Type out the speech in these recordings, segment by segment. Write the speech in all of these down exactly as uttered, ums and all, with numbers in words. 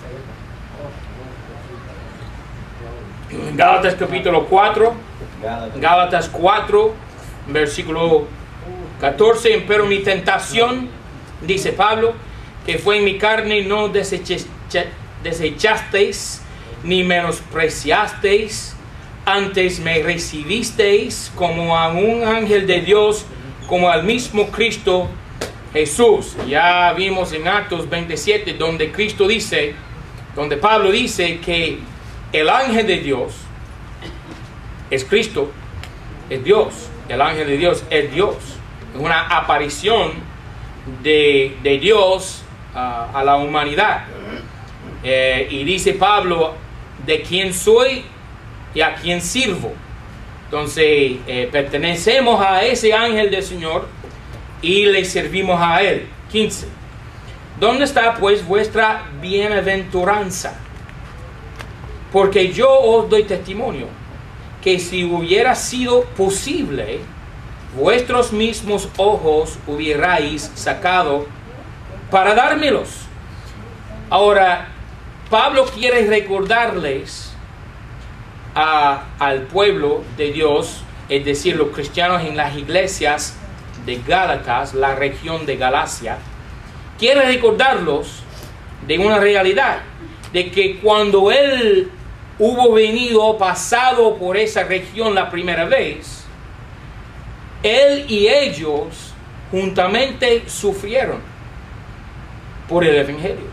Gálatas capítulo cuatro, Gálatas cuatro, versículo catorce. Pero mi tentación, dice Pablo, que fue en mi carne, no desechasteis, ni menospreciasteis, antes me recibisteis como a un ángel de Dios, como al mismo Cristo Jesús. Ya vimos en Actos veintisiete, donde Cristo dice, donde Pablo dice que el ángel de Dios es Cristo, es Dios. El ángel de Dios es Dios. Es una aparición de, de Dios uh, a la humanidad. Eh, y dice Pablo, de quién soy y a quién sirvo. Entonces, eh, pertenecemos a ese ángel del Señor y le servimos a Él. quince. ¿Dónde está pues vuestra bienaventuranza? Porque yo os doy testimonio que si hubiera sido posible, vuestros mismos ojos hubierais sacado para dármelos. Ahora, Pablo quiere recordarles a, al pueblo de Dios, es decir, los cristianos en las iglesias de Gálatas, la región de Galacia, quiere recordarlos de una realidad, de que cuando él hubo venido, pasado por esa región la primera vez, él y ellos juntamente sufrieron por el Evangelio.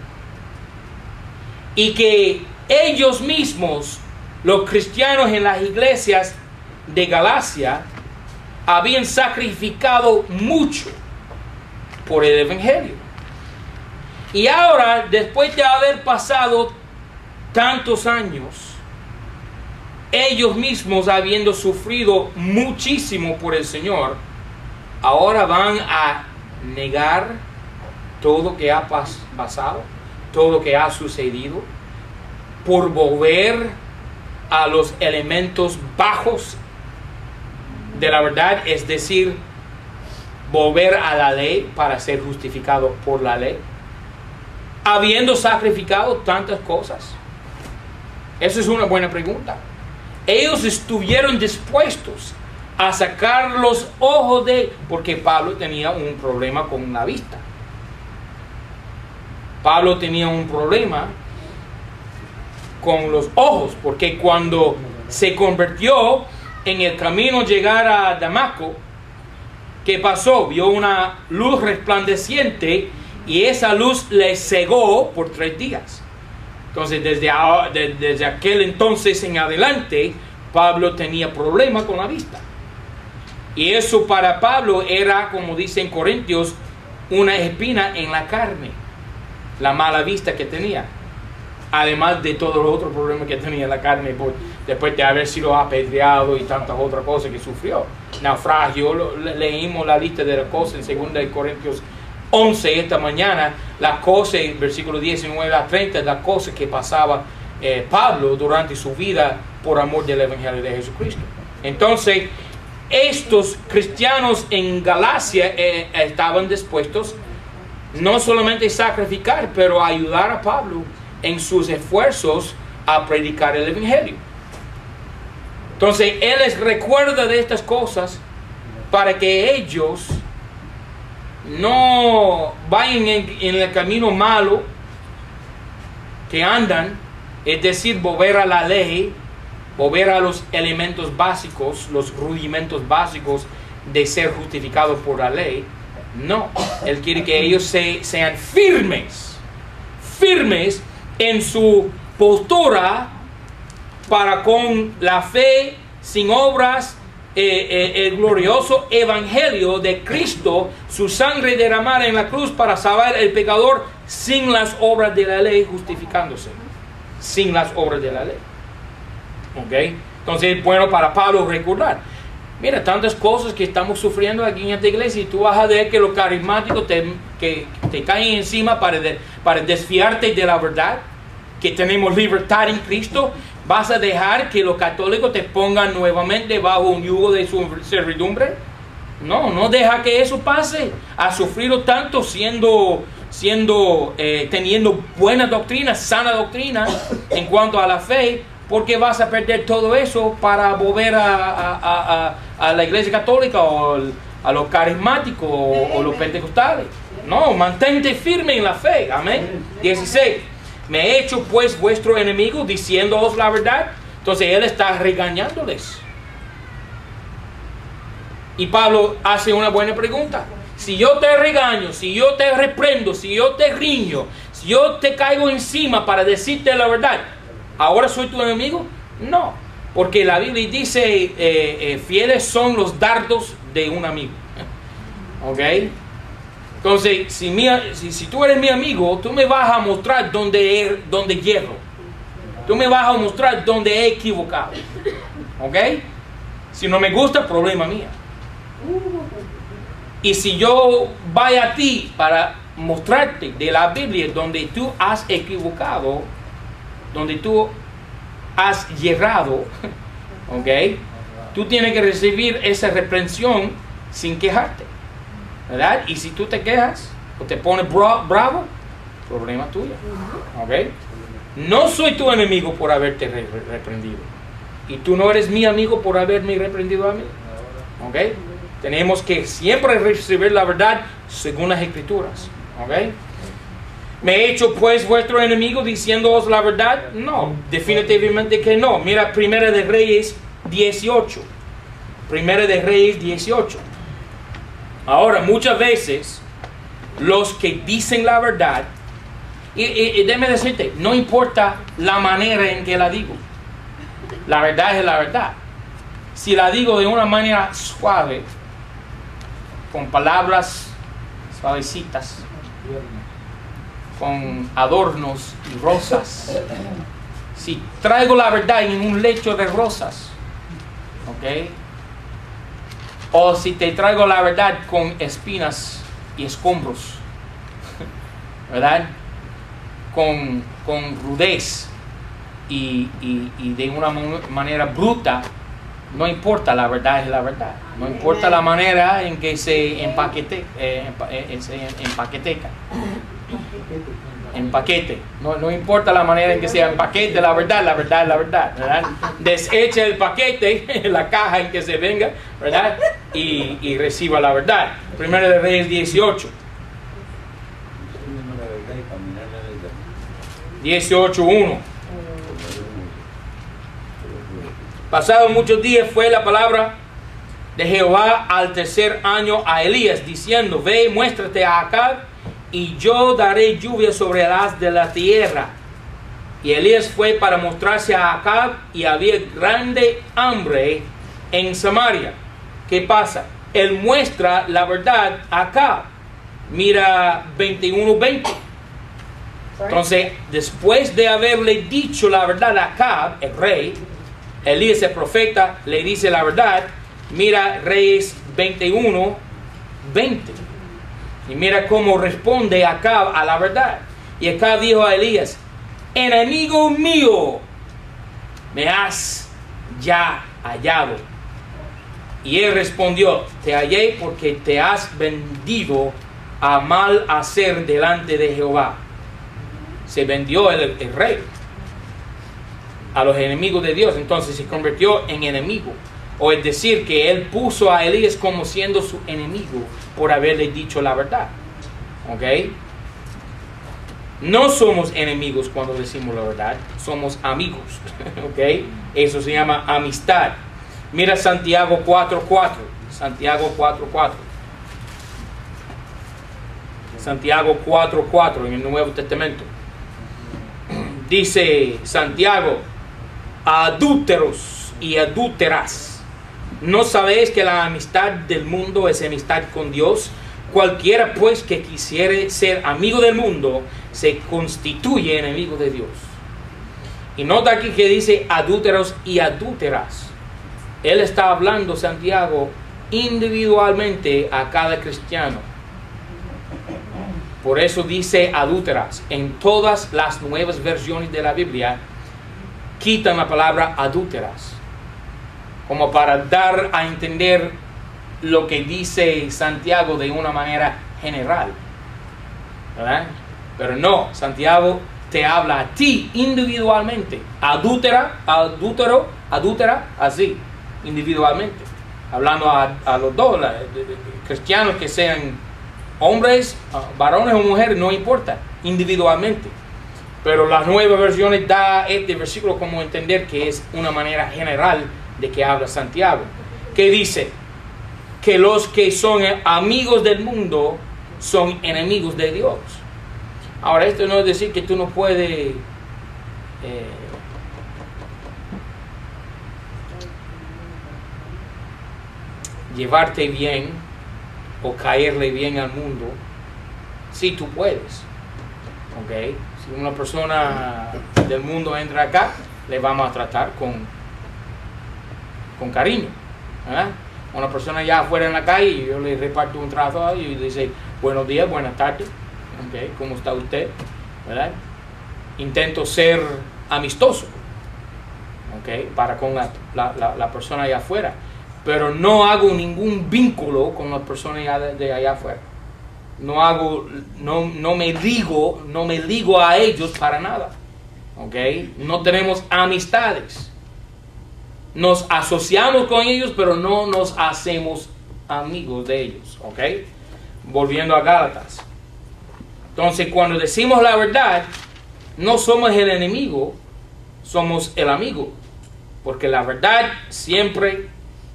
Y que ellos mismos, los cristianos en las iglesias de Galacia, habían sacrificado mucho por el Evangelio. Y ahora, después de haber pasado tantos años, ellos mismos habiendo sufrido muchísimo por el Señor, ahora van a negar todo lo que ha pas pasado, todo lo que ha sucedido, por volver a los elementos bajos de la verdad, es decir, volver a la ley para ser justificado por la ley, habiendo sacrificado tantas cosas. Esa es una buena pregunta. Ellos estuvieron dispuestos a sacar los ojos de... Porque Pablo tenía un problema con la vista. Pablo tenía un problema con los ojos, porque cuando se convirtió en el camino llegar a Damasco, ¿qué pasó? Vio una luz resplandeciente y esa luz le cegó por tres días. Entonces, desde, de, desde aquel entonces en adelante, Pablo tenía problemas con la vista. Y eso para Pablo era, como dice en Corintios, una espina en la carne, la mala vista que tenía. Además de todos los otros problemas que tenía en la carne, por, después de haber sido apedreado y tantas otras cosas que sufrió. Naufragio, lo, le, leímos la lista de las cosas en segunda de Corintios once esta mañana, las cosas, versículo diecinueve a treinta, las cosas que pasaba eh, Pablo durante su vida por amor del Evangelio de Jesucristo. Entonces, estos cristianos en Galacia eh, estaban dispuestos no solamente a sacrificar, pero a ayudar a Pablo en sus esfuerzos a predicar el Evangelio. Entonces, él les recuerda de estas cosas para que ellos no vayan en, en el camino malo que andan, es decir, volver a la ley, volver a los elementos básicos, los rudimentos básicos de ser justificados por la ley. No, él quiere que ellos se, sean firmes, firmes en su postura para con la fe sin obras, Eh, eh, el glorioso evangelio de Cristo, su sangre derramada en la cruz para salvar al pecador sin las obras de la ley, justificándose sin las obras de la ley. ¿Ok? Entonces es bueno para Pablo recordar, mira, tantas cosas que estamos sufriendo aquí en esta iglesia, y tú vas a ver que los carismáticos te, que te caen encima para, de, para desfiarte de la verdad, que tenemos libertad en Cristo. ¿Vas a dejar que los católicos te pongan nuevamente bajo un yugo de su servidumbre? No, no deja que eso pase. Has sufrido tanto siendo siendo, eh, teniendo buena doctrina, sana doctrina en cuanto a la fe, porque vas a perder todo eso para volver a, a, a, a, a la iglesia católica o a los carismáticos o, o los pentecostales. No, mantente firme en la fe. Amén. dieciséis. Me he hecho pues vuestro enemigo diciéndoos la verdad. Entonces él está regañándoles. Y Pablo hace una buena pregunta. Si yo te regaño, si yo te reprendo, si yo te riño, si yo te caigo encima para decirte la verdad, ¿ahora soy tu enemigo? No, porque la Biblia dice, eh, eh, fieles son los dardos de un amigo. ¿Ok? Entonces, si, mi, si, si tú eres mi amigo, tú me vas a mostrar dónde, er, dónde hierro. Tú me vas a mostrar dónde he equivocado. ¿Ok? Si no me gusta, problema mío. Y si yo vaya a ti para mostrarte de la Biblia donde tú has equivocado, donde tú has yerrado, ¿ok? Tú tienes que recibir esa reprensión sin quejarte, ¿verdad? Y si tú te quejas o te pones bra bravo, problema tuyo, ¿ok? No soy tu enemigo por haberte re reprendido. Y tú no eres mi amigo por haberme reprendido a mí, ¿ok? Tenemos que siempre recibir la verdad según las Escrituras, ¿ok? ¿Me he hecho pues vuestro enemigo diciéndoos la verdad? No, definitivamente que no. Mira, Primera de Reyes dieciocho. Primera de Reyes dieciocho. Ahora, muchas veces, los que dicen la verdad, y, y, y déjame decirte, no importa la manera en que la digo. La verdad es la verdad. Si la digo de una manera suave, con palabras suavecitas, con adornos y rosas, si traigo la verdad en un lecho de rosas, ¿ok? O si te traigo la verdad con espinas y escombros, ¿verdad? Con, con rudez y, y, y de una manera bruta, no importa, la verdad es la verdad. No importa la manera en que se empaquete, eh, eh, se empaqueteca. Empaquete. No, no importa la manera en que se empaquete la verdad, la verdad es la verdad, ¿verdad? Desecha el paquete, la caja en que se venga, ¿verdad? Y, y reciba la verdad. Primera de Reyes dieciocho. dieciocho uno. Pasados muchos días fue la palabra de Jehová al tercer año a Elías, diciendo, ve, muéstrate a Acab, y yo daré lluvia sobre las de la tierra. Y Elías fue para mostrarse a Acab, y había grande hambre en Samaria. ¿Qué pasa? Él muestra la verdad a Acab. Mira veintiuno veinte. Entonces, después de haberle dicho la verdad a Acab, el rey, Elías el profeta le dice la verdad. Mira Reyes veintiuno veinte. Y mira cómo responde Acab a la verdad. Y Acab dijo a Elías, enemigo mío, me has ya hallado. Y él respondió, te hallé porque te has vendido a mal hacer delante de Jehová. Se vendió el, el rey a los enemigos de Dios, entonces se convirtió en enemigo. O es decir, que él puso a Elías como siendo su enemigo por haberle dicho la verdad. ¿Ok? No somos enemigos cuando decimos la verdad, somos amigos. ¿Ok? Eso se llama amistad. Mira Santiago cuatro cuatro. Santiago cuatro cuatro. Santiago cuatro cuatro en el Nuevo Testamento. Dice Santiago, adúlteros y adúlteras, ¿no sabéis que la amistad del mundo es amistad con Dios? Cualquiera pues que quisiere ser amigo del mundo se constituye enemigo de Dios. Y nota aquí que dice adúlteros y adúlteras. Él está hablando, Santiago, individualmente a cada cristiano. Por eso dice adúlteras. En todas las nuevas versiones de la Biblia quitan la palabra adúlteras, como para dar a entender lo que dice Santiago de una manera general. ¿verdad? Pero no, Santiago te habla a ti individualmente, adúltera, adúltero, adúltera, así, individualmente, hablando a, a los dos, la, de, de, de, cristianos que sean hombres, uh, varones o mujeres, no importa, individualmente. Pero las nuevas versiones da este versículo como entender que es una manera general de que habla Santiago, que dice que los que son amigos del mundo son enemigos de Dios. Ahora, esto no es decir que tú no puedes eh, llevarte bien o caerle bien al mundo. Sí, tú puedes. ¿Ok? Si una persona del mundo entra acá, le vamos a tratar con, con cariño. ¿Verdad? Una persona allá afuera en la calle, yo le reparto un trazo y le dice buenos días, buenas tardes. Okay, ¿cómo está usted? ¿Verdad? Intento ser amistoso, okay, para con la, la, la, la persona allá afuera, pero no hago ningún vínculo con las personas allá de, de allá afuera. No hago, no, no me ligo, no me ligo a ellos para nada. Okay? No tenemos amistades. Nos asociamos con ellos, pero no nos hacemos amigos de ellos. Okay? Volviendo a Gálatas. Entonces, cuando decimos la verdad, no somos el enemigo, somos el amigo. Porque la verdad siempre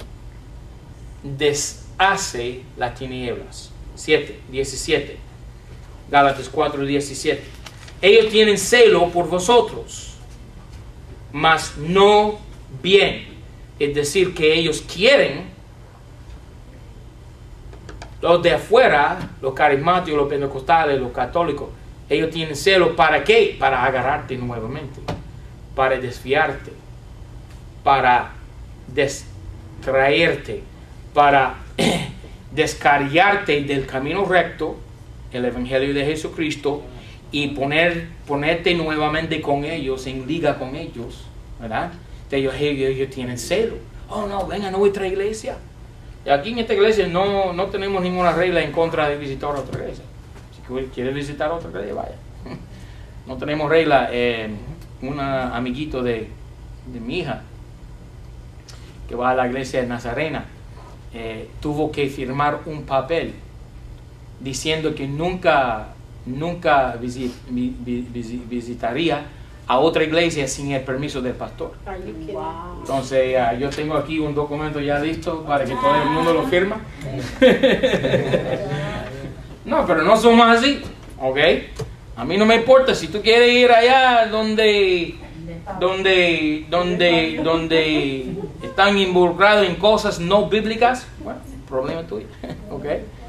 deshace las tinieblas. siete, diecisiete. Gálatas cuatro, diecisiete. Ellos tienen celo por vosotros, mas no bien. Es decir, que ellos quieren. Los de afuera, los carismáticos, los pentecostales, los católicos, ellos tienen celo. ¿Para qué? Para agarrarte nuevamente, para desviarte, para distraerte, para descarriarte del camino recto, el Evangelio de Jesucristo, y poner, ponerte nuevamente con ellos, en liga con ellos, ¿verdad? Ellos, ellos, ellos tienen celo. Oh, no, ven a nuestra iglesia. Aquí en esta iglesia no, no tenemos ninguna regla en contra de visitar otra iglesia. Si quieres visitar otra iglesia, vaya. No tenemos regla. Eh, un amiguito de, de mi hija, que va a la iglesia de Nazarena, eh, tuvo que firmar un papel diciendo que nunca, nunca visit, visit, visitaría a otra iglesia sin el permiso del pastor. Wow. Entonces uh, yo tengo aquí un documento ya listo para que todo el mundo lo firma. No, pero no somos así, ¿ok? A mí no me importa si tú quieres ir allá donde, donde, donde, donde están involucrados en cosas no bíblicas. Bueno, problema tuyo, ¿ok?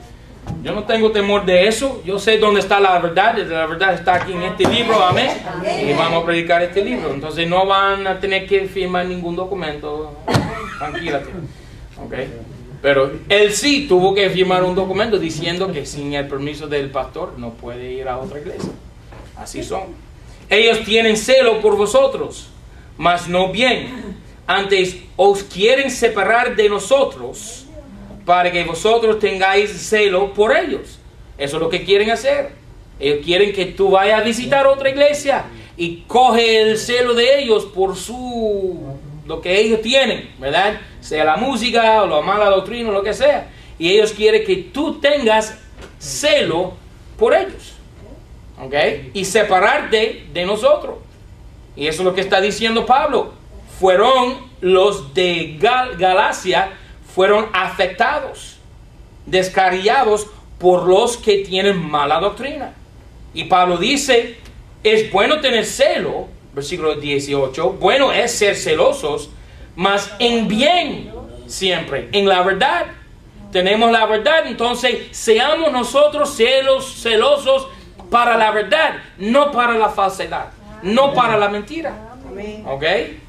Yo no tengo temor de eso. Yo sé dónde está la verdad. La verdad está aquí en este libro, amén. Y vamos a predicar este libro. Entonces no van a tener que firmar ningún documento. Tranquilate. ¿Okay? Pero él sí tuvo que firmar un documento diciendo que sin el permiso del pastor no puede ir a otra iglesia. Así son. Ellos tienen celo por vosotros, mas no bien. Antes os quieren separar de nosotros, para que vosotros tengáis celo por ellos. Eso es lo que quieren hacer. Ellos quieren que tú vayas a visitar otra iglesia y coge el celo de ellos por su, lo que ellos tienen, ¿verdad? Sea la música o la mala doctrina o lo que sea. Y ellos quieren que tú tengas celo por ellos. ¿Ok? Y separarte de nosotros. Y eso es lo que está diciendo Pablo. Fueron los de Gal Galacia, fueron afectados, descarriados por los que tienen mala doctrina. Y Pablo dice, es bueno tener celo, versículo dieciocho, bueno es ser celosos, mas en bien siempre, en la verdad. Tenemos la verdad, entonces seamos nosotros celos, celosos para la verdad, no para la falsedad, no para la mentira. ¿Ok?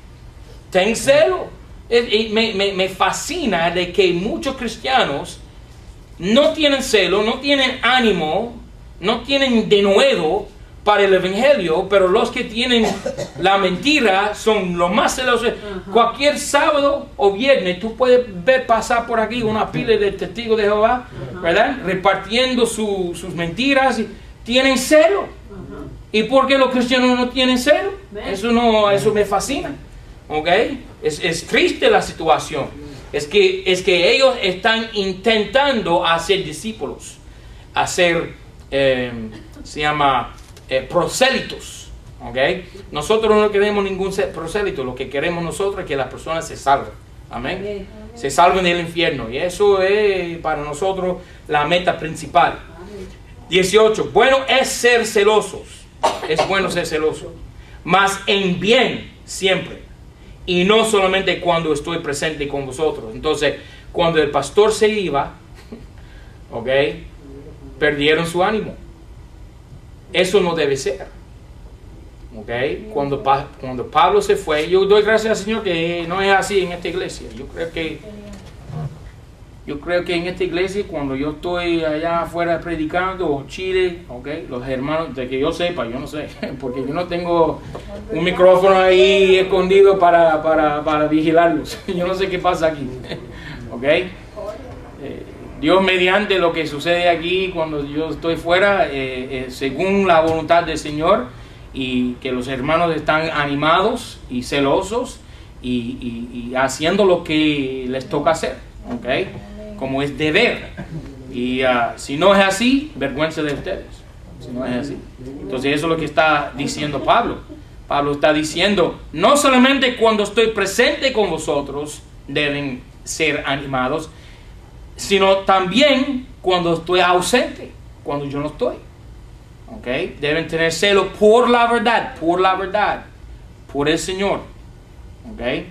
Ten celo. Y me, me, me fascina de que muchos cristianos no tienen celo, no tienen ánimo, no tienen denuedo para el evangelio, pero los que tienen la mentira son los más celosos. Uh-huh. Cualquier sábado o viernes tú puedes ver pasar por aquí una pila de testigos de Jehová, uh-huh, ¿verdad? Repartiendo su, sus mentiras. Y, tienen celo. ¿Y por qué los cristianos no tienen celo? Eso, no, eso me fascina. ¿Ok? Es, es triste la situación. Es que, es que ellos están intentando hacer discípulos, hacer, eh, se llama, eh, prosélitos. ¿Ok? Nosotros no queremos ningún prosélito. Lo que queremos nosotros es que las personas se salven. Amén. Se salven del infierno. Y eso es para nosotros la meta principal. dieciocho. Bueno es ser celosos. Es bueno ser celoso. Mas en bien siempre. Y no solamente cuando estoy presente con vosotros. Entonces, cuando el pastor se iba, ok, perdieron su ánimo. Eso no debe ser. Ok, cuando, cuando Pablo se fue, yo doy gracias al Señor que no es así en esta iglesia. Yo creo que Yo creo que en esta iglesia, cuando yo estoy allá afuera predicando, o Chile, okay, los hermanos, de que yo sepa, yo no sé, porque yo no tengo un micrófono ahí escondido para, para, para vigilarlos. Yo no sé qué pasa aquí. Okay. Eh, Dios mediante lo que sucede aquí cuando yo estoy fuera, eh, eh, según la voluntad del Señor, y que los hermanos están animados y celosos y, y, y haciendo lo que les toca hacer. Okay. Como es deber. Y uh, si no es así, vergüenza de ustedes. Si no es así. Entonces eso es lo que está diciendo Pablo. Pablo está diciendo, no solamente cuando estoy presente con vosotros deben ser animados, sino también cuando estoy ausente, cuando yo no estoy. ¿Okay? Deben tener celo por la verdad, por la verdad, por el Señor. ¿Okay?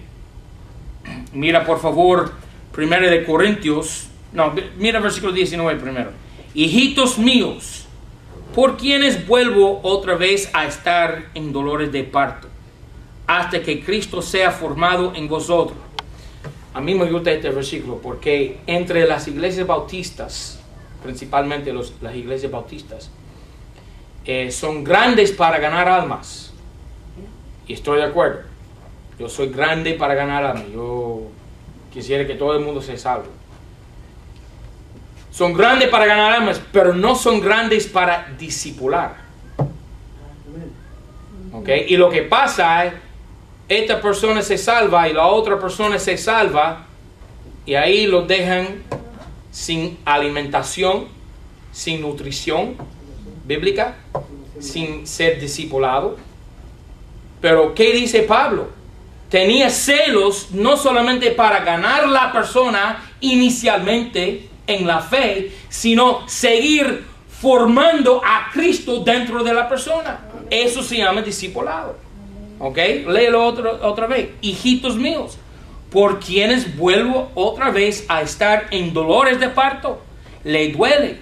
Mira por favor Primera de Corintios, no, mira versículo diecinueve primero. Hijitos míos, por quienes vuelvo otra vez a estar en dolores de parto, hasta que Cristo sea formado en vosotros. A mí me gusta este versículo porque entre las iglesias bautistas, principalmente los, las iglesias bautistas, eh, son grandes para ganar almas. Y estoy de acuerdo. Yo soy grande para ganar almas. Yo quisiera que todo el mundo se salve. Son grandes para ganar almas, pero no son grandes para discipular. ¿Okay? Y lo que pasa es, esta persona se salva y la otra persona se salva, y ahí los dejan sin alimentación, sin nutrición bíblica, sin ser discipulado. Pero ¿qué dice Pablo? Tenía celos no solamente para ganar la persona inicialmente en la fe, sino seguir formando a Cristo dentro de la persona. Eso se llama discipulado. ¿Ok? Léelo otro, otra vez. Hijitos míos, por quienes vuelvo otra vez a estar en dolores de parto. Le duele.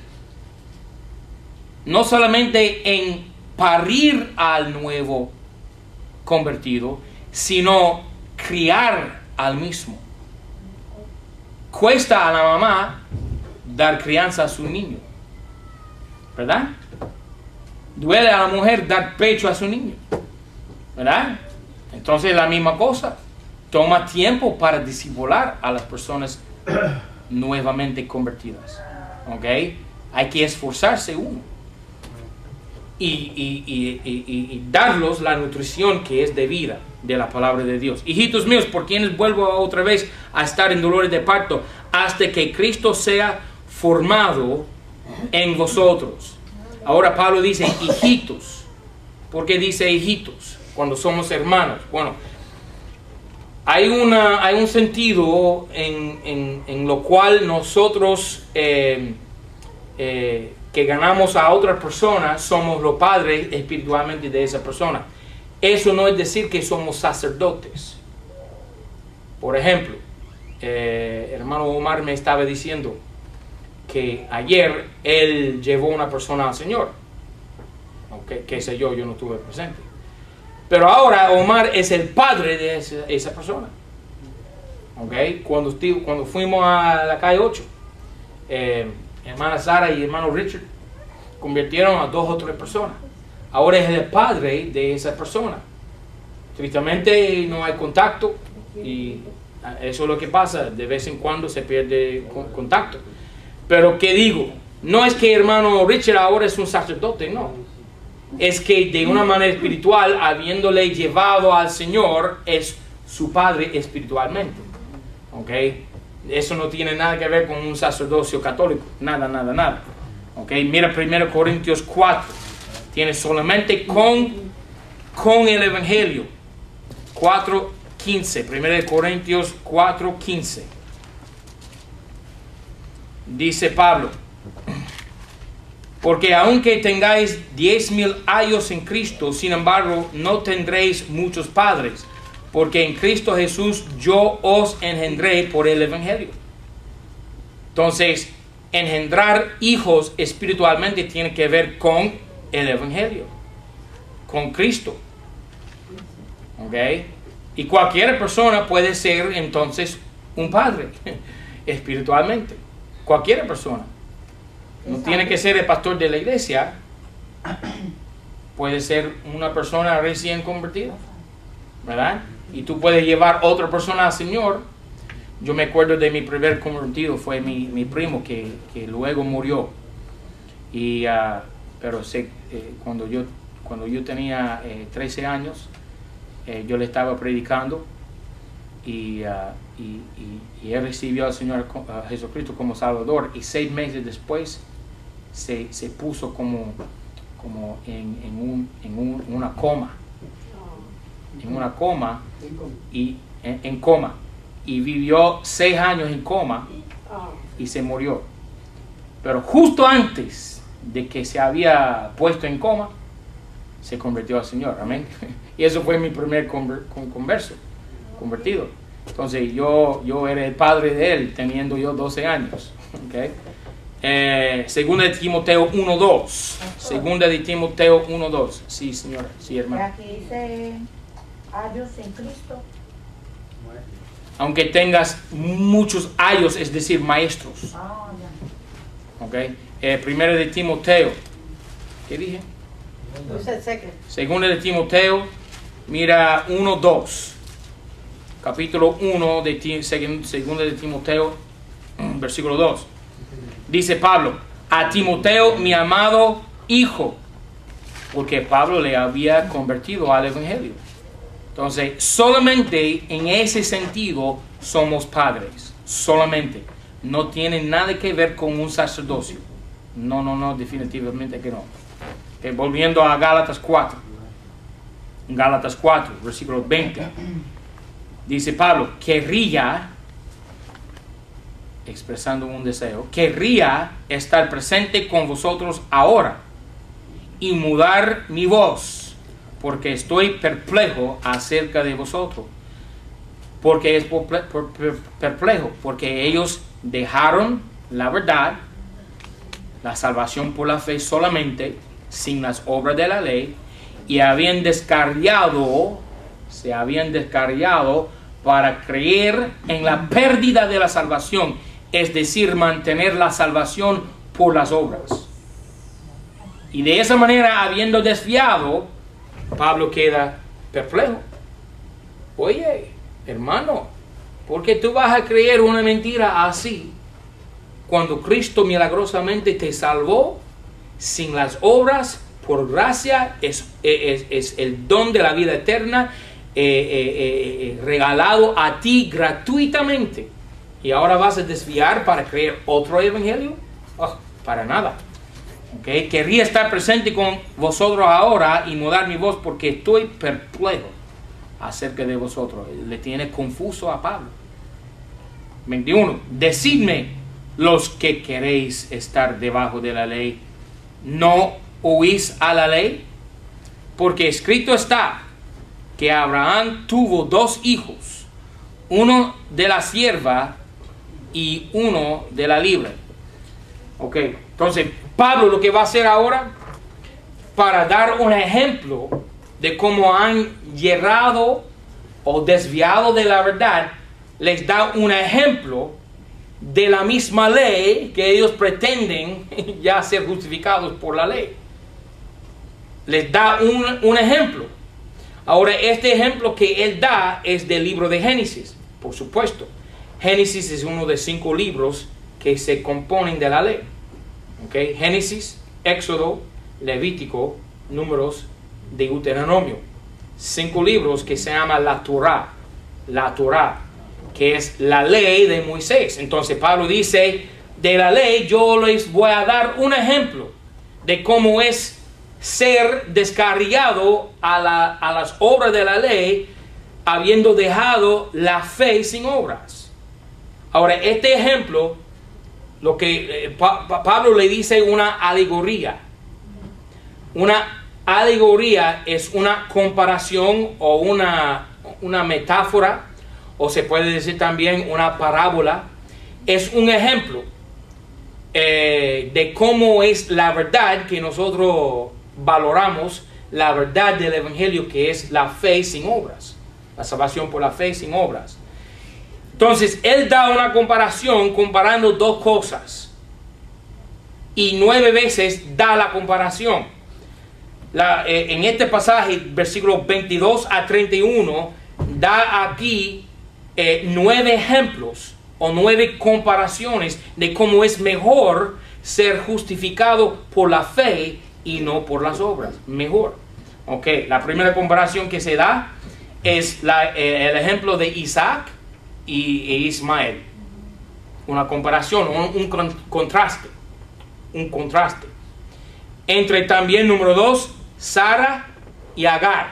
No solamente en parir al nuevo convertido, sino criar al mismo. Cuesta a la mamá dar crianza a su niño, ¿verdad? Duele a la mujer dar pecho a su niño, ¿verdad? Entonces la misma cosa. Toma tiempo para discipular a las personas nuevamente convertidas. ¿Ok? Hay que esforzarse uno. Y, y, y, y, y, y darlos la nutrición que es debida de la palabra de Dios. Hijitos míos, por quienes vuelvo otra vez a estar en dolores de parto, hasta que Cristo sea formado en vosotros. Ahora Pablo dice hijitos. ¿Por qué dice hijitos cuando somos hermanos? Bueno, hay, una, hay un sentido en, en, en lo cual nosotros eh, eh, que ganamos a otra persona somos los padres espiritualmente de esa persona. Eso no es decir que somos sacerdotes. Por ejemplo, eh, el hermano Omar me estaba diciendo que ayer él llevó una persona al Señor. Aunque, qué sé yo, yo no estuve presente. Pero ahora Omar es el padre de esa, esa persona. ¿Okay? Cuando, cuando fuimos a la calle ocho, eh, hermana Sara y hermano Richard convirtieron a dos o tres personas. Ahora es el padre de esa persona. Tristemente no hay contacto y eso es lo que pasa. De vez en cuando se pierde contacto. Pero ¿qué digo? No es que hermano Richard ahora es un sacerdote, no. Es que de una manera espiritual, habiéndole llevado al Señor, es su padre espiritualmente. ¿Ok? Eso no tiene nada que ver con un sacerdocio católico. Nada, nada, nada. ¿Ok? Mira primero Corintios cuatro. Tiene solamente con, con el Evangelio. cuatro quince. primero Corintios cuatro quince. Dice Pablo: porque aunque tengáis diez mil años en Cristo, sin embargo no tendréis muchos padres, porque en Cristo Jesús yo os engendré por el Evangelio. Entonces, engendrar hijos espiritualmente tiene que ver con el Evangelio, con Cristo. ¿Ok? Y cualquier persona puede ser entonces un padre espiritualmente. Cualquier persona. No tiene que ser el pastor de la iglesia. Puede ser una persona recién convertida, ¿verdad? Y tú puedes llevar a otra persona al Señor. Yo me acuerdo de mi primer convertido, fue mi, mi primo que, que luego murió. Y, uh, pero sé, eh, cuando, yo, cuando yo tenía eh, trece años, eh, yo le estaba predicando y, uh, y, y, y él recibió al Señor uh, Jesucristo como Salvador. Y seis meses después se, se puso como, como en, en, un, en un, una coma. En una coma y en, en coma y vivió seis años en coma y se murió. Pero justo antes de que se había puesto en coma, se convirtió al Señor. Amén. Y eso fue mi primer conver, con, converso, convertido. Entonces yo, yo era el padre de él teniendo yo doce años. ¿Okay? Eh, segunda de Timoteo uno dos. Segunda de Timoteo uno dos. Sí, señora. Sí, hermano. Aquí dice años en Cristo. Aunque tengas muchos años, es decir, maestros. Ah, ya. ¿Ok? Eh, primero de Timoteo. ¿Qué dije? Segunda de Timoteo, mira uno dos. Capítulo uno de Segunda de Timoteo, versículo dos. Dice Pablo: a Timoteo, mi amado hijo. Porque Pablo le había convertido al Evangelio. Entonces, solamente en ese sentido somos padres. Solamente. No tiene nada que ver con un sacerdocio. No, no, no, definitivamente que no. Okay, volviendo a Gálatas cuatro. Gálatas cuatro, versículo veinte. Dice Pablo: querría, expresando un deseo, querría estar presente con vosotros ahora y mudar mi voz, porque estoy perplejo acerca de vosotros. Porque es perplejo, porque ellos dejaron la verdad, la salvación por la fe solamente, sin las obras de la ley, y habían descarriado, se habían descarriado para creer en la pérdida de la salvación, es decir, mantener la salvación por las obras. Y de esa manera, habiendo desviado, Pablo queda perplejo. Oye, hermano, ¿por qué tú vas a creer una mentira así cuando Cristo milagrosamente te salvó sin las obras, por gracia, es, es, es el don de la vida eterna eh, eh, eh, regalado a ti gratuitamente? ¿Y ahora vas a desviar para creer otro evangelio? Oh, para nada. Okay. Querría estar presente con vosotros ahora y mudar mi voz porque estoy perplejo acerca de vosotros. Le tiene confuso a Pablo. veintiuno. Decidme, los que queréis estar debajo de la ley, ¿no oís a la ley? Porque escrito está que Abraham tuvo dos hijos, uno de la sierva y uno de la libre. Ok, entonces Pablo lo que va a hacer ahora, para dar un ejemplo de cómo han yerrado o desviado de la verdad, les da un ejemplo de la misma ley que ellos pretenden ya ser justificados por la ley. Les da un, un ejemplo. Ahora, este ejemplo que él da es del libro de Génesis, por supuesto. Génesis es uno de cinco libros que se componen de la ley. Okay. Génesis, Éxodo, Levítico, Números, Deuteronomio. Cinco libros que se llama la Torá. La Torá, que es la ley de Moisés. Entonces Pablo dice, de la ley yo les voy a dar un ejemplo de cómo es ser descarriado a, la, a las obras de la ley, habiendo dejado la fe sin obras. Ahora, este ejemplo, lo que eh, pa, pa, Pablo le dice una alegoría. Una alegoría es una comparación o una, una metáfora, o se puede decir también una parábola. Es un ejemplo eh, de cómo es la verdad que nosotros valoramos, la verdad del evangelio, que es la fe sin obras, la salvación por la fe sin obras. Entonces él da una comparación comparando dos cosas y nueve veces da la comparación. La, eh, en este pasaje, versículos veintidós a treinta y uno, da aquí eh, nueve ejemplos o nueve comparaciones de cómo es mejor ser justificado por la fe y no por las obras. Mejor. Ok, la primera comparación que se da es la, eh, el ejemplo de Isaac y, e Ismael. Una comparación, un, un con, contraste. Un contraste. Entre también, número dos, Sara y Agar.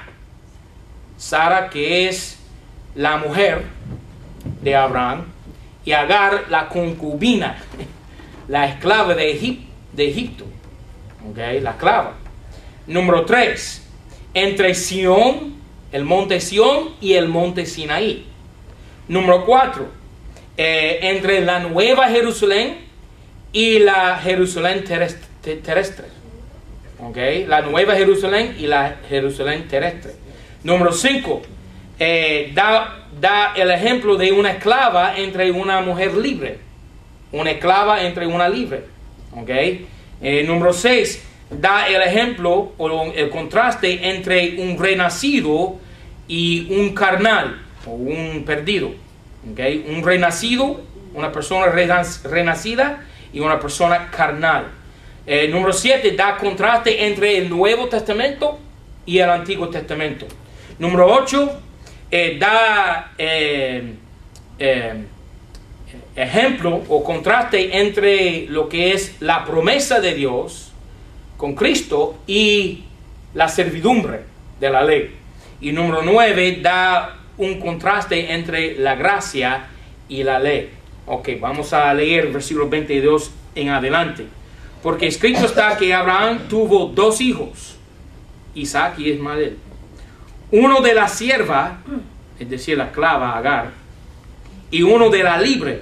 Sara, que es la mujer de Abraham, y Agar, la concubina, la esclava de, Egip, de Egipto. Okay, la esclava. Número tres, entre Sión, el monte Sión y el monte Sinaí. Número cuatro, eh, entre la Nueva Jerusalén y la Jerusalén terrestre. terrestre. Okay, la Nueva Jerusalén y la Jerusalén terrestre. Número cinco, eh, da, da el ejemplo de una esclava entre una mujer libre. Una esclava entre una libre. Okay. Eh, número seis, da el ejemplo o el contraste entre un renacido y un carnal o un perdido. Okay. Un renacido, una persona renacida, y una persona carnal. Eh, número siete, da contraste entre el Nuevo Testamento y el Antiguo Testamento. Número ocho, eh, da eh, eh, ejemplo o contraste entre lo que es la promesa de Dios con Cristo y la servidumbre de la ley. Y número nueve, da un contraste entre la gracia y la ley. Ok, vamos a leer versículo veintidós en adelante. Porque escrito está que Abraham tuvo dos hijos, Isaac y Ismael. Uno de la sierva, es decir, la esclava Agar, y uno de la libre.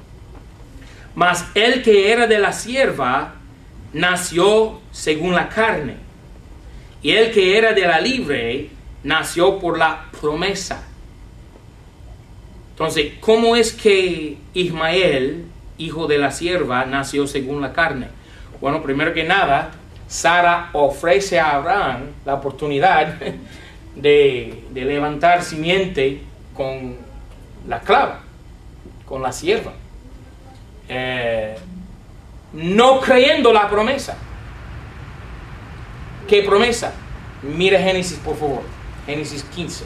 Mas el que era de la sierva nació según la carne, y el que era de la libre nació por la promesa. Entonces, ¿cómo es que Ismael, hijo de la sierva, nació según la carne? Bueno, primero que nada, Sara ofrece a Abraham la oportunidad de, de levantar simiente con la esclava, con la sierva. Eh, no creyendo la promesa. ¿Qué promesa? Mira Génesis, por favor. Génesis quince.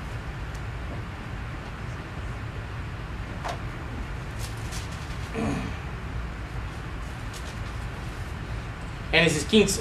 Génesis quince.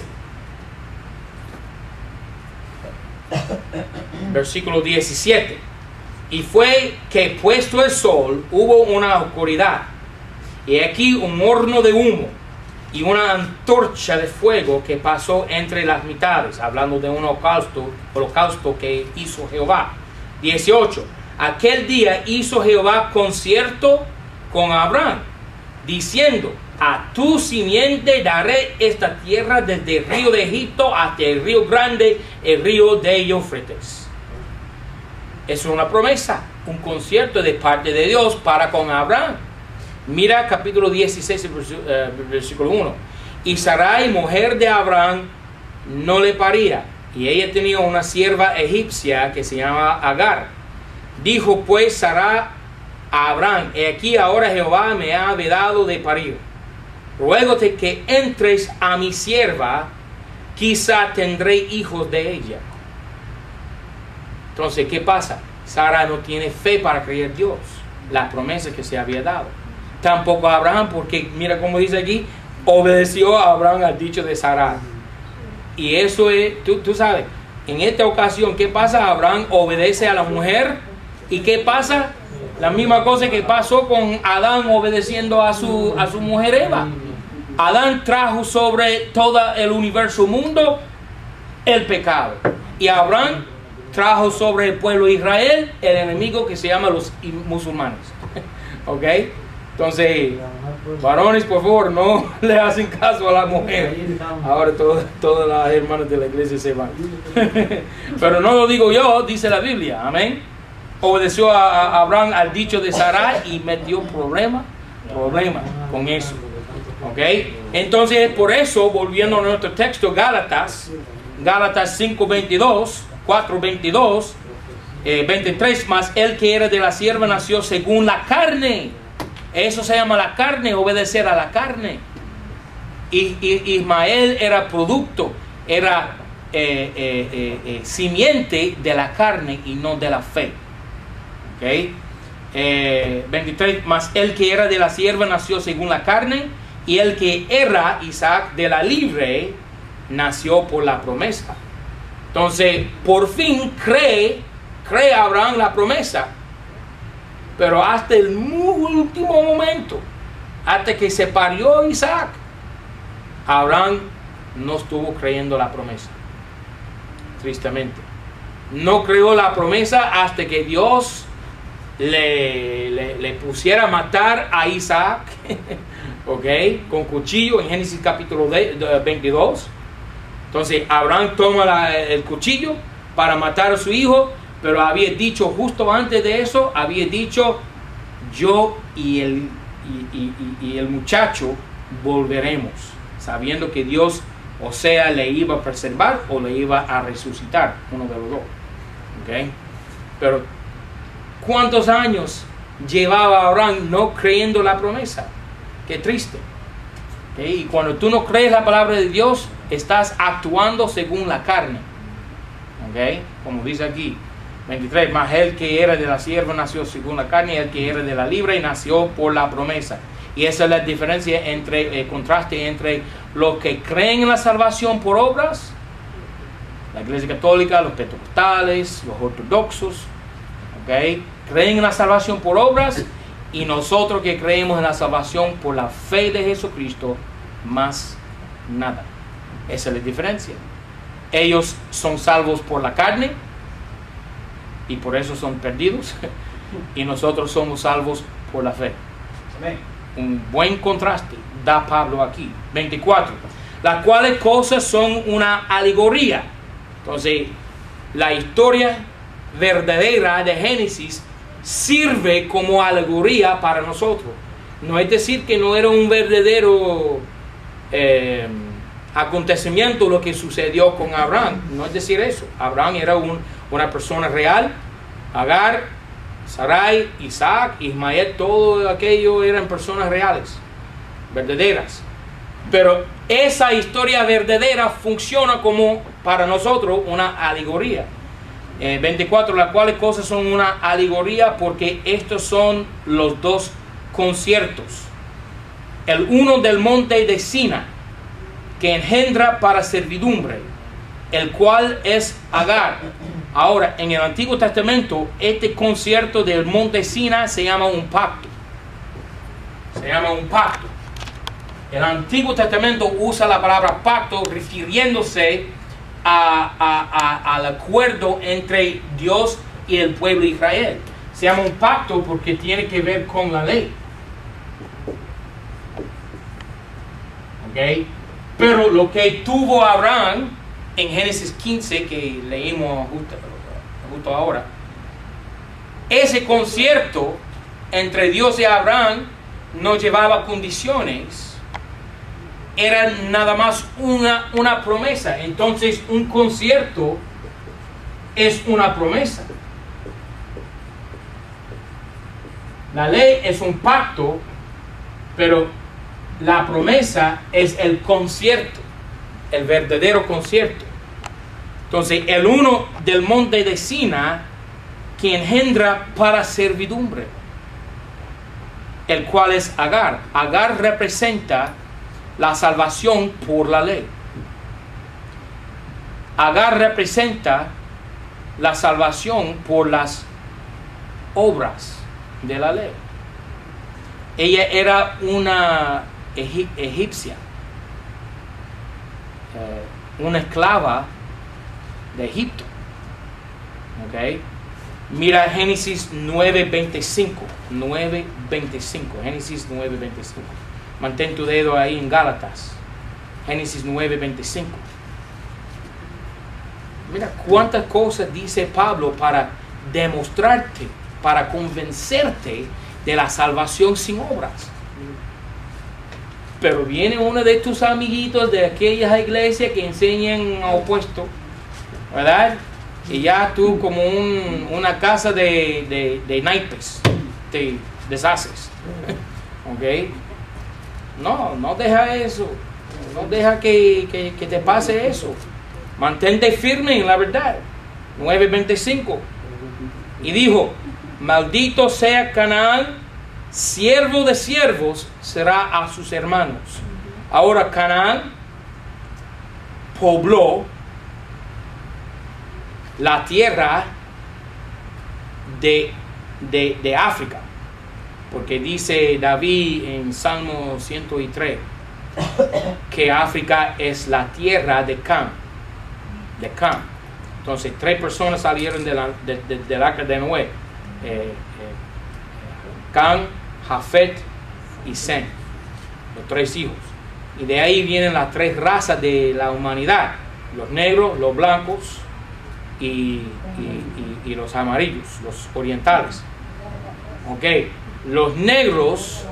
Versículo diecisiete. Y fue que puesto el sol, hubo una oscuridad. Y aquí un horno de humo y una antorcha de fuego que pasó entre las mitades, hablando de un holocausto, holocausto que hizo Jehová. dieciocho. Aquel día hizo Jehová concierto con Abraham, diciendo: a tu simiente daré esta tierra desde el río de Egipto hasta el río grande, el río de Éufrates. Es una promesa, un concierto de parte de Dios para con Abraham. Mira capítulo dieciséis, versículo uno. Y Sarai, mujer de Abraham, no le paría, y ella tenía una sierva egipcia que se llama Agar. Dijo pues Sarai a Abraham: he aquí ahora Jehová me ha vedado de parir. ruégote que entres a mi sierva, quizá tendré hijos de ella. Entonces, ¿qué pasa? Sara no tiene fe para creer en Dios, la promesa que se había dado. Tampoco Abraham, porque mira cómo dice aquí, obedeció a Abraham al dicho de Sara. Y eso es, tú, tú sabes, en esta ocasión, ¿qué pasa? Abraham obedece a la mujer. ¿Y qué pasa? La misma cosa que pasó con Adán obedeciendo a su, a su mujer Eva. Adán trajo sobre todo el universo mundo el pecado. Y Abraham trajo sobre el pueblo de Israel el enemigo que se llama los musulmanes. ¿Ok? Entonces, varones, por favor, no le hacen caso a la mujer. Ahora todas todas las hermanas de la iglesia se van. Pero no lo digo yo, dice la Biblia. Amén. Obedeció a, a Abraham al dicho de Sarai y metió problema, problema con eso. ¿Ok? Entonces, por eso, volviendo a nuestro texto, Gálatas, Gálatas cinco veintidós, cuatro veintidós, eh, veintitrés, más el que era de la sierva nació según la carne. Eso se llama la carne, obedecer a la carne. Y, y Ismael era producto, era eh, eh, eh, eh, simiente de la carne y no de la fe. ¿Okay? Eh, veintitrés, más el que era de la sierva nació según la carne, y el que era Isaac de la libre nació por la promesa. Entonces, por fin cree, cree Abraham la promesa. Pero hasta el último momento, hasta que se parió Isaac, Abraham no estuvo creyendo la promesa. Tristemente. No creyó la promesa hasta que Dios le, le, le pusiera a matar a Isaac, ¿ok? Con cuchillo en Génesis capítulo veintidós. Entonces Abraham toma la, el cuchillo para matar a su hijo. Pero había dicho justo antes de eso, había dicho, yo y el, y, y, y, y el muchacho volveremos, sabiendo que Dios, o sea, le iba a preservar o le iba a resucitar, uno de los dos. ¿Okay? Pero, ¿cuántos años llevaba Abraham no creyendo la promesa? Qué triste. ¿Okay? Y cuando tú no crees la palabra de Dios, estás actuando según la carne. ¿Okay? Como dice aquí. veintitrés, más el que era de la sierva nació según la carne, y el que era de la libre nació por la promesa. Y esa es la diferencia entre el eh, contraste entre los que creen en la salvación por obras, la iglesia católica, los pentecostales, los ortodoxos, ¿okay? Creen en la salvación por obras, y nosotros que creemos en la salvación por la fe de Jesucristo, más nada. Esa es la diferencia. Ellos son salvos por la carne, y por eso son perdidos, y nosotros somos salvos por la fe. Amén. Un buen contraste da Pablo aquí. veinticuatro, las cuales cosas son una alegoría. Entonces, la historia verdadera de Génesis sirve como alegoría para nosotros. No es decir que no era un verdadero eh, acontecimiento lo que sucedió con Abraham. No es decir eso. Abraham era un una persona real. Agar, Sarai, Isaac, Ismael, todo aquello eran personas reales, verdaderas. Pero esa historia verdadera funciona como para nosotros una alegoría. Eh, veinticuatro, las cuales cosas son una alegoría porque estos son los dos conciertos. El uno del monte de Sina, que engendra para servidumbre, el cual es Agar. Ahora, en el Antiguo Testamento, este concierto del monte Sina se llama un pacto. Se llama un pacto. El Antiguo Testamento usa la palabra pacto refiriéndose a, a, a, al acuerdo entre Dios y el pueblo de Israel. Se llama un pacto porque tiene que ver con la ley. ¿Ok? Pero lo que tuvo Abraham en Génesis quince, que leímos justo, justo ahora, ese concierto entre Dios y Abraham no llevaba condiciones, era nada más una, una promesa. Entonces un concierto es una promesa. La ley es un pacto, pero la promesa es el concierto, el verdadero concierto. Entonces, el uno del monte de Sinaí que engendra para servidumbre, el cual es Agar. Agar representa la salvación por la ley. Agar representa la salvación por las obras de la ley. Ella era una egip egipcia, eh, una esclava de Egipto. ¿Okay? Mira Génesis nueve veinticinco. nueve veinticinco. Génesis nueve veinticinco. Mantén tu dedo ahí en Gálatas. Génesis nueve veinticinco. Mira cuántas cosas dice Pablo para demostrarte, para convencerte de la salvación sin obras. Pero viene uno de tus amiguitos de aquellas iglesias que enseñan opuesto, ¿verdad? Y ya tú como un, una casa de, de, de naipes te deshaces. ¿Ok? No, no deja eso. No deja que, que, que te pase eso. Mantente firme en la verdad. nueve veinticinco. Y dijo, maldito sea Canaán, siervo de siervos será a sus hermanos. Ahora Canaán pobló la tierra de, de, de África, porque dice David en Salmo ciento tres que África es la tierra de Cam, de Cam. Entonces tres personas salieron de la, de, de, del arca de Noé, eh, eh, Cam, Jafet y Sem, los tres hijos, y de ahí vienen las tres razas de la humanidad: los negros, los blancos y, y, y, y los amarillos, los orientales. Ok, los negros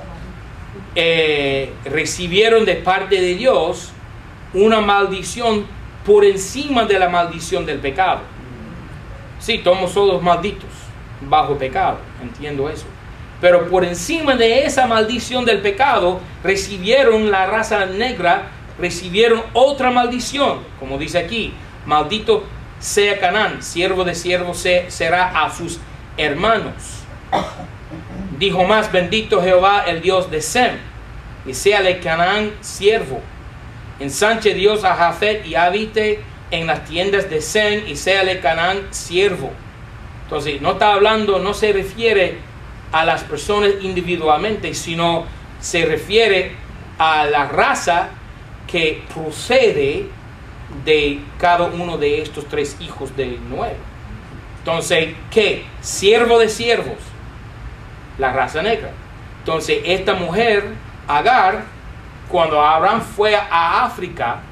eh, recibieron de parte de Dios una maldición por encima de la maldición del pecado. Sí, somos todos malditos bajo pecado, entiendo eso. Pero por encima de esa maldición del pecado, recibieron la raza negra, recibieron otra maldición, como dice aquí: maldito sea Canaán, siervo de siervo se, será a sus hermanos. Dijo más: bendito Jehová, el Dios de Sem, y séale Canaán siervo. Ensanche Dios a Jafet y habite en las tiendas de Sem, y séale Canaán siervo. Entonces, no está hablando, no se refiere a las personas individualmente, sino se refiere a la raza que procede de cada uno de estos tres hijos de Noé. Entonces, ¿qué? Siervo de siervos, la raza negra. Entonces, esta mujer, Agar, cuando Abraham fue a África,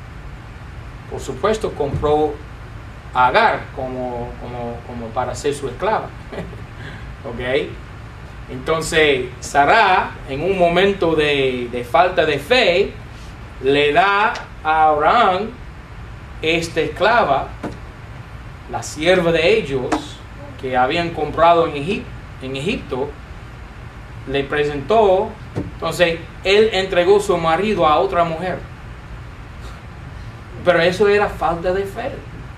por supuesto compró a Agar como, como, como para ser su esclava. ¿Ok? Entonces, Sarah, en un momento de, de falta de fe, le da a Abraham esta esclava, la sierva de ellos, que habían comprado en, Egip en Egipto, le presentó. Entonces, él entregó su marido a otra mujer. Pero eso era falta de fe.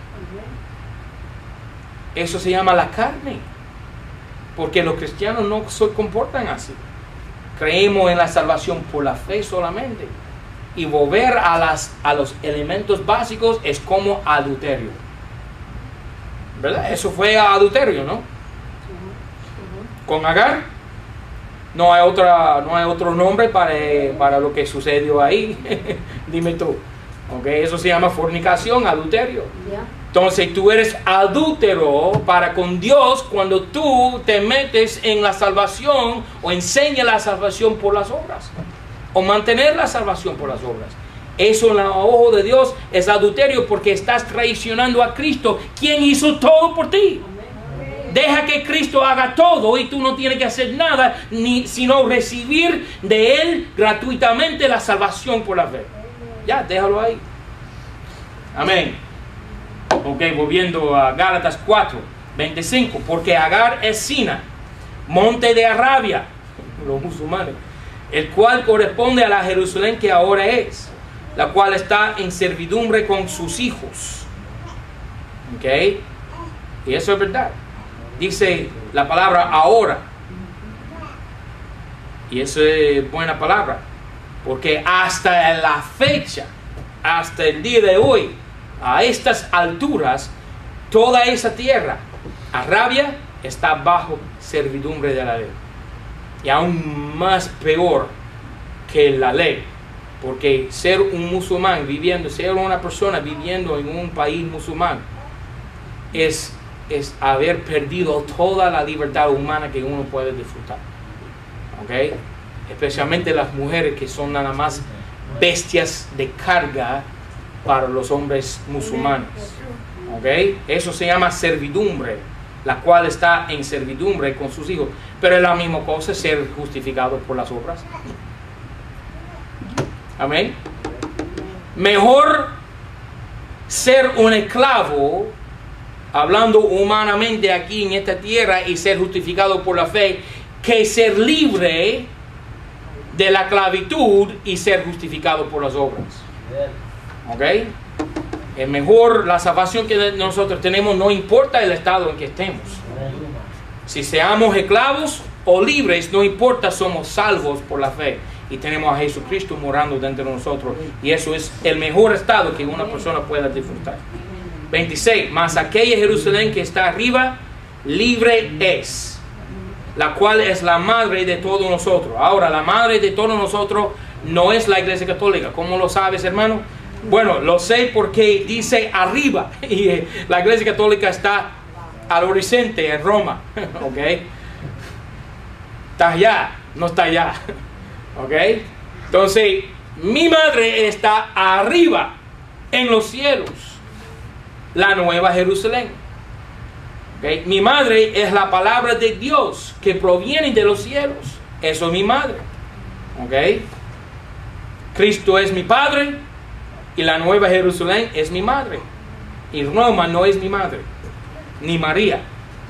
Eso se llama la carne. Porque los cristianos no se comportan así. Creemos en la salvación por la fe solamente. Y volver a, las, a los elementos básicos es como adulterio. ¿Verdad? Eso fue adulterio, ¿no? Con Agar no hay, otra, no hay otro nombre para, para lo que sucedió ahí. Dime tú. Okay, eso se llama fornicación, adulterio. Yeah. Entonces tú eres adúltero para con Dios cuando tú te metes en la salvación o enseñas la salvación por las obras, o mantener la salvación por las obras. Eso en los ojos de Dios es adulterio, porque estás traicionando a Cristo, quien hizo todo por ti. Amén. Deja que Cristo haga todo y tú no tienes que hacer nada, ni, sino recibir de Él gratuitamente la salvación por la fe. Ya, déjalo ahí. Amén. Ok, volviendo a Gálatas cuatro, veinticinco. Porque Agar es Sina, monte de Arabia, los musulmanes, el cual corresponde a la Jerusalén que ahora es, la cual está en servidumbre con sus hijos. ¿Ok? Y eso es verdad. Dice la palabra ahora. Y eso es buena palabra. Porque hasta la fecha, hasta el día de hoy, a estas alturas, toda esa tierra, Arabia, está bajo servidumbre de la ley. Y aún más peor que la ley. Porque ser un musulmán viviendo, ser una persona viviendo en un país musulmán, es, es haber perdido toda la libertad humana que uno puede disfrutar. ¿Ok? Especialmente las mujeres, que son nada más bestias de carga para los hombres musulmanes. ¿Ok? Eso se llama servidumbre, la cual está en servidumbre con sus hijos. Pero es la misma cosa ser justificado por las obras. Amén. Mejor ser un esclavo, hablando humanamente aquí en esta tierra, y ser justificado por la fe, que ser libre de la esclavitud y ser justificado por las obras. ¿Ok? Es mejor la salvación que nosotros tenemos, no importa el estado en que estemos. Si seamos esclavos o libres, no importa, somos salvos por la fe. Y tenemos a Jesucristo morando dentro de nosotros. Y eso es el mejor estado que una persona pueda disfrutar. veintiséis. Mas aquella Jerusalén que está arriba, libre es, la cual es la madre de todos nosotros. Ahora, la madre de todos nosotros no es la Iglesia Católica. ¿Cómo lo sabes, hermano? Bueno, lo sé porque dice arriba. Y eh, la Iglesia Católica está al horizonte en Roma. ¿Ok? Está allá, no está allá. ¿Ok? Entonces, mi madre está arriba en los cielos, la nueva Jerusalén. ¿Ok? Mi madre es la palabra de Dios que proviene de los cielos. Eso es mi madre. ¿Ok? Cristo es mi padre y la nueva Jerusalén es mi madre. Y Roma no es mi madre, ni María.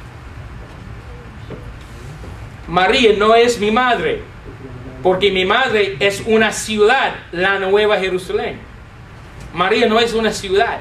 María no es mi madre, porque mi madre es una ciudad, la nueva Jerusalén. María no es una ciudad.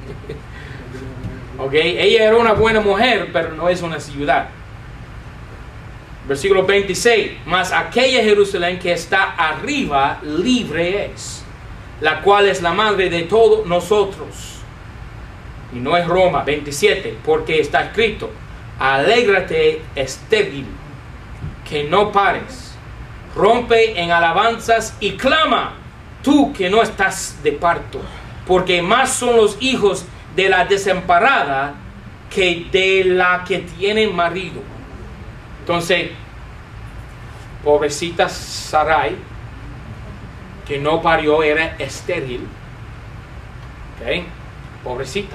¿Ok? Ella era una buena mujer, pero no es una ciudad. Versículo veintiséis. Mas aquella Jerusalén que está arriba, libre es, la cual es la madre de todos nosotros. Y no es Roma. veintisiete. Porque está escrito: alégrate, estéril, que no pares. Rompe en alabanzas y clama, tú que no estás de parto, porque más son los hijos de la desamparada que de la que tiene marido. Entonces, pobrecita Sarai, que no parió, era estéril. ¿Ok? Pobrecita.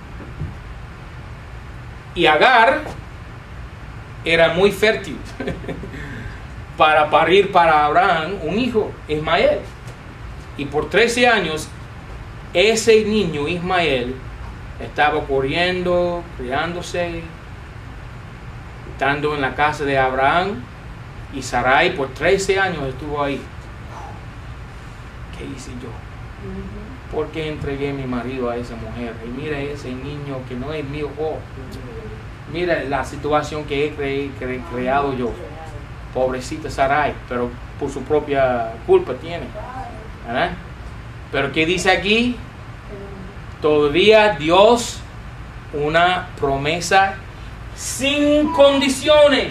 Y Agar era muy fértil para parir para Abraham un hijo, Ismael. Y por trece años, ese niño, Ismael, estaba corriendo, criándose, estando en la casa de Abraham. Y Sarai por trece años estuvo ahí. ¿Qué hice yo? ¿Por qué entregué mi marido a esa mujer? Y mira ese niño que no es mío. Oh, mira la situación que he cre cre creado yo. Pobrecita Sarai, pero por su propia culpa tiene. ¿Verdad? Pero ¿qué dice aquí? Todavía Dios, una promesa sin condiciones.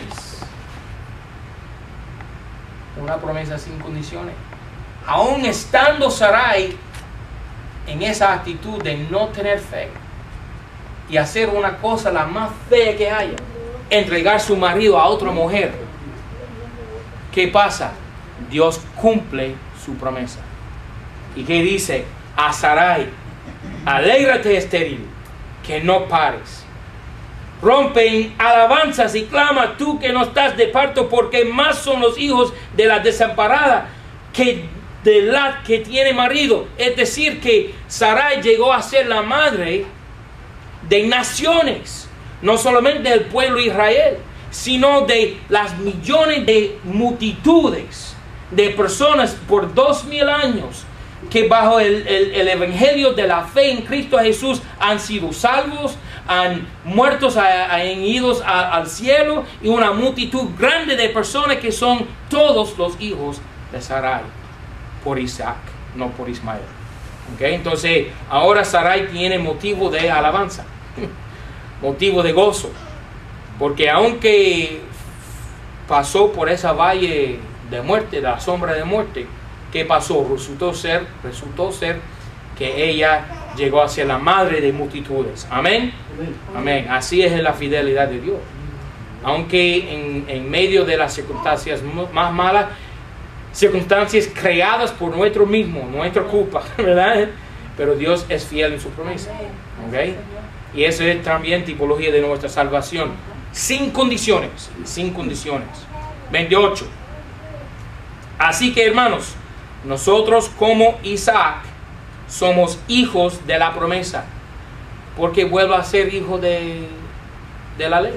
Una promesa sin condiciones. Aún estando Sarai en esa actitud de no tener fe y hacer una cosa la más fea que haya, entregar su marido a otra mujer, ¿qué pasa? Dios cumple su promesa. ¿Y qué dice? A Sarai: alégrate, estéril, que no pares. Rompe en alabanzas y clama, tú que no estás de parto, porque más son los hijos de la desamparada que de la que tiene marido. Es decir, que Sarai llegó a ser la madre de naciones, no solamente del pueblo de Israel, sino de las millones de multitudes de personas por dos mil años que bajo el, el, el evangelio de la fe en Cristo Jesús han sido salvos, han muertos, han ido al cielo, y una multitud grande de personas que son todos los hijos de Sarai por Isaac, no por Ismael. ¿Okay? Entonces ahora Sarai tiene motivo de alabanza, motivo de gozo, porque aunque pasó por esa valle de muerte, de la sombra de muerte, ¿qué pasó? Resultó ser, resultó ser que ella llegó a ser la madre de multitudes. Amén. Amén. Así es la fidelidad de Dios. Aunque en, en medio de las circunstancias más malas, circunstancias creadas por nuestro mismo, nuestra culpa, ¿verdad? Pero Dios es fiel en su promesa. ¿Okay? Y eso es también tipología de nuestra salvación. Sin condiciones. Sin condiciones. veintiocho. Así que, hermanos, nosotros como Isaac somos hijos de la promesa, porque vuelvo a ser hijo de, de la ley.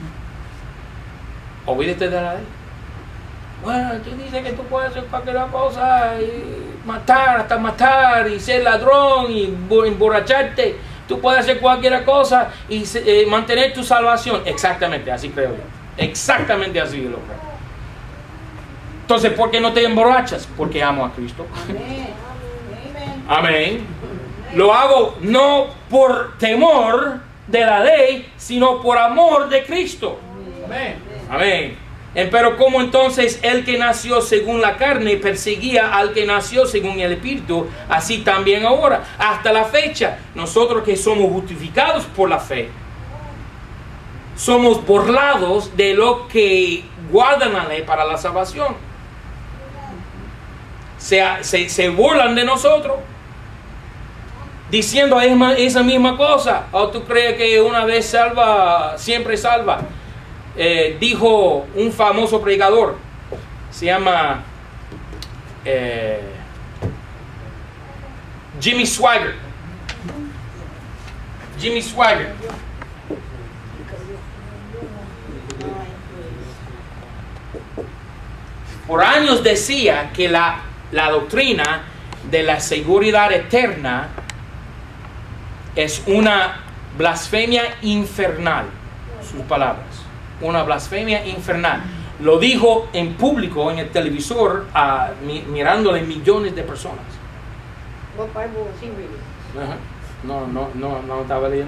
Obedece de la ley. Bueno, tú dices que tú puedes hacer cualquier cosa, y matar, hasta matar, y ser ladrón, y emborracharte. Tú puedes hacer cualquier cosa y eh, mantener tu salvación. Exactamente, así creo yo. Exactamente así lo creo. Entonces, ¿por qué no te emborrachas? Porque amo a Cristo. Amén. Amén. Lo hago no por temor de la ley, sino por amor de Cristo. Amén. Amén. Pero como entonces el que nació según la carne perseguía al que nació según el Espíritu, así también ahora, hasta la fecha, nosotros que somos justificados por la fe, somos burlados de lo que guardan la ley para la salvación. Se, se, se burlan de nosotros, diciendo esa misma cosa. ¿O tú crees que una vez salva, siempre salva? Eh, dijo un famoso predicador, se llama eh, Jimmy Swaggart. Jimmy Swaggart. Por años decía que la, la doctrina de la seguridad eterna es una blasfemia infernal. Sus palabras. Una blasfemia infernal. Lo dijo en público, en el televisor, uh, mi, mirándole millones de personas. Uh-huh. No, no, no, no estaba leyendo.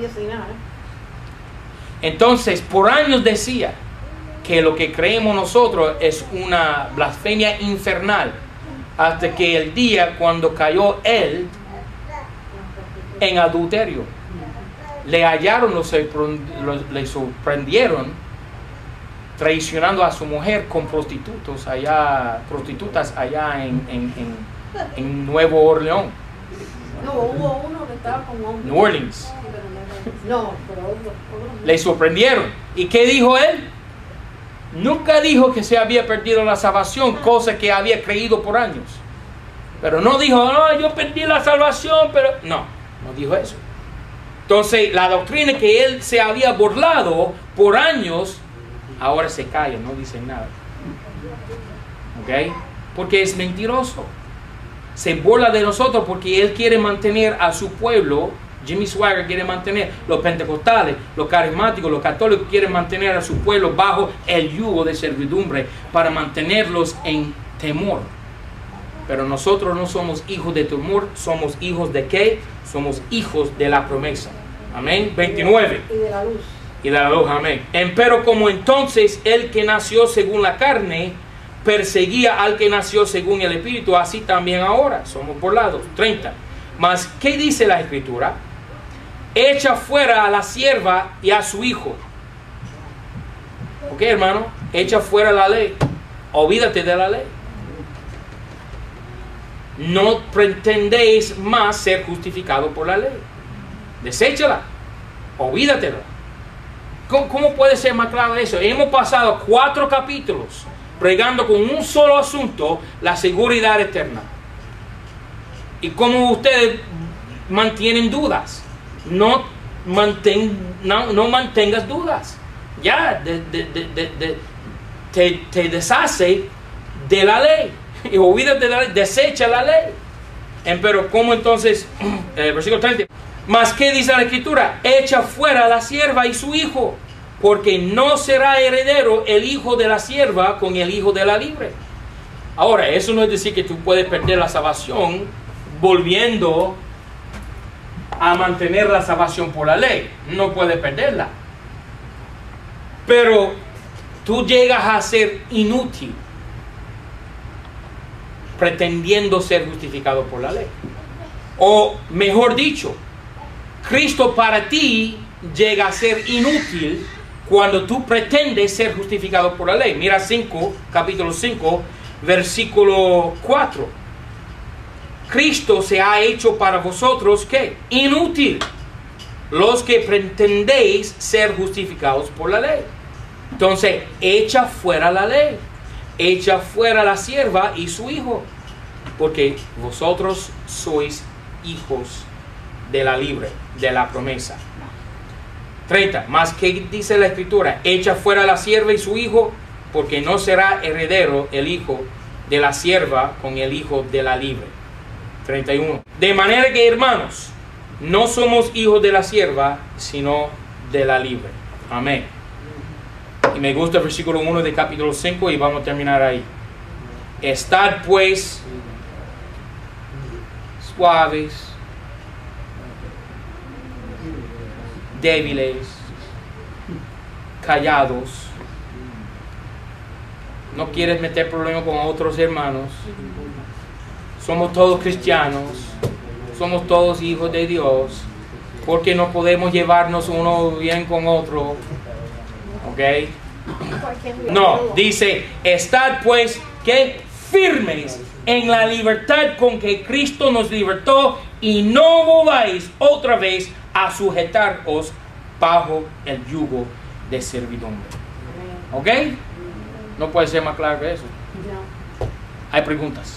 Entonces, por años decía que lo que creemos nosotros es una blasfemia infernal, hasta que el día cuando cayó él en adulterio. Le hallaron, lo, lo, le sorprendieron traicionando a su mujer con prostitutos allá, prostitutas allá en, en, en, en Nuevo Orleans. No, hubo uno que estaba con hombres. New Orleans. No, pero le sorprendieron. ¿Y qué dijo él? Nunca dijo que se había perdido la salvación, cosa que había creído por años. Pero no dijo, no, yo perdí la salvación, pero no, no dijo eso. Entonces, la doctrina que él se había burlado por años, ahora se calla, no dice nada. ¿Ok? Porque es mentiroso. Se burla de nosotros porque él quiere mantener a su pueblo. Jimmy Swaggart quiere mantener, los pentecostales, los carismáticos, los católicos quieren mantener a su pueblo bajo el yugo de servidumbre para mantenerlos en temor. Pero nosotros no somos hijos de temor, somos hijos de ¿qué? Somos hijos de la promesa. Amén. veintinueve. Y de la luz. Y de la luz, amén. Empero como entonces el que nació según la carne perseguía al que nació según el Espíritu, así también ahora somos burlados. treinta. Mas, ¿qué dice la Escritura? Echa fuera a la sierva y a su hijo. ¿Ok, hermano? Echa fuera la ley. Olvídate de la ley. No pretendéis más ser justificado por la ley. Deséchala. Olvídatela. ¿Cómo, ¿Cómo puede ser más claro eso? Hemos pasado cuatro capítulos pregando con un solo asunto, la seguridad eterna. Y como ustedes mantienen dudas, no, manten, no, no mantengas dudas. Ya, de, de, de, de, de, te, te deshace de la ley. Y olvídate de la ley, desecha la ley. Pero ¿cómo entonces? Eh, versículo treinta. Mas ¿qué dice la Escritura? Echa fuera a la sierva y su hijo, porque no será heredero el hijo de la sierva con el hijo de la libre. Ahora, eso no es decir que tú puedes perder la salvación volviendo a mantener la salvación por la ley. No puedes perderla. Pero tú llegas a ser inútil pretendiendo ser justificado por la ley. O mejor dicho, Cristo para ti llega a ser inútil cuando tú pretendes ser justificado por la ley. Mira cinco, capítulo cinco, versículo cuatro. Cristo se ha hecho para vosotros, ¿qué? Inútil, los que pretendéis ser justificados por la ley. Entonces, echa fuera la ley, echa fuera la sierva y su hijo, porque vosotros sois hijos de la libre, de la promesa. treinta. Más que dice la Escritura, echa fuera la sierva y su hijo, porque no será heredero el hijo de la sierva con el hijo de la libre. treinta y uno. De manera que, hermanos, no somos hijos de la sierva, sino de la libre. Amén. Y me gusta el versículo uno de capítulo cinco y vamos a terminar ahí. Estad pues suaves, débiles, callados. No quieres meter problemas con otros hermanos. Somos todos cristianos, somos todos hijos de Dios, porque no podemos llevarnos uno bien con otro. ¿Ok? No, dice, estad pues que firmes en la libertad con que Cristo nos libertó y no volváis otra vez a sujetaros bajo el yugo de servidumbre. ¿Ok? No puede ser más claro que eso. ¿Hay preguntas?